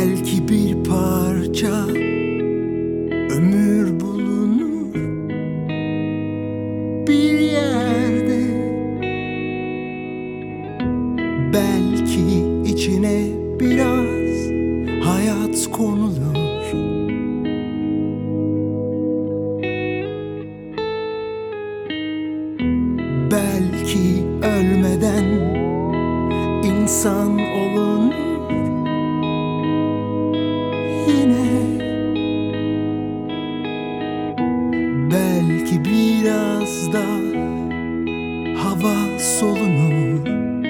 Belki bir parça ömür bulunur bir yerde. Belki içine biraz hayat konulur. Belki ölmeden insan olunur yine. Belki biraz da hava solunur.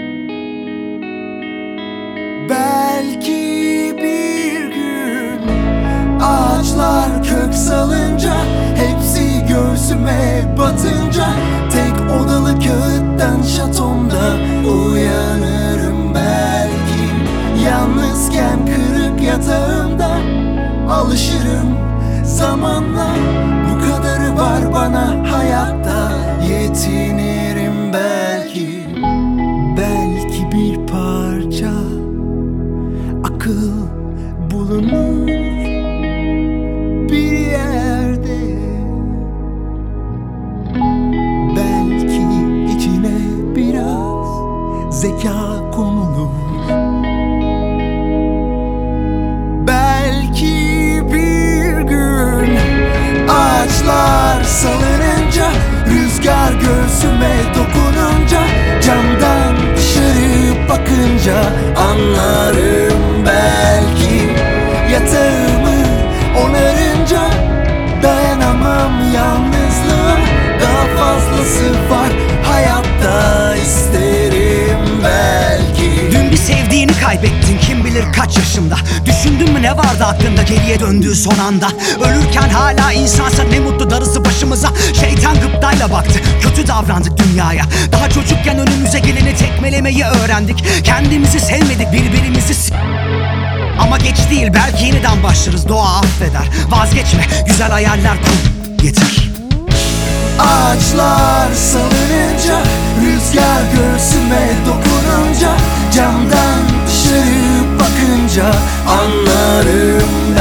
Belki bir gün ağaçlar kök salınca, hepsi göğsüme batınca, tek odalı kağıttan şatomda uyanırım belki. Yalnızken kırık yatağımda alışırım zamanla. Bu kadarı var bana hayatta, yetinirim belki. Belki bir parça akıl bulunur bir yerde. Belki içine biraz zeka konulur. Belki bir gün ağaçlar salınınca, rüzgar göğsüme dokununca, camdan dışarı bakınca anlarım belki. Yatağımı onarınca dayanamam yalnızlığa, daha fazlası var hayatta, isterim belki. Dün bir sevdiğini kaybettin kim bilir kaç yaşında. Düşündün mü ne vardı aklında geriye döndüğü son anda? Ölürken hala insansa ne mutlu, darısı başımıza. Şeytan gıptayla baktı, kötü davrandık dünyaya. Daha çocukken önümüze geleni tekmelemeyi öğrendik. Kendimizi sevmedik, birbirimizi ama geç değil, belki yeniden başlarız, doğa affeder. Vazgeçme, güzel hayaller kur, yeter. Ağaçlar salınınca, rüzgar göğsüme dokununca, camdan dışarı bakınca anlarım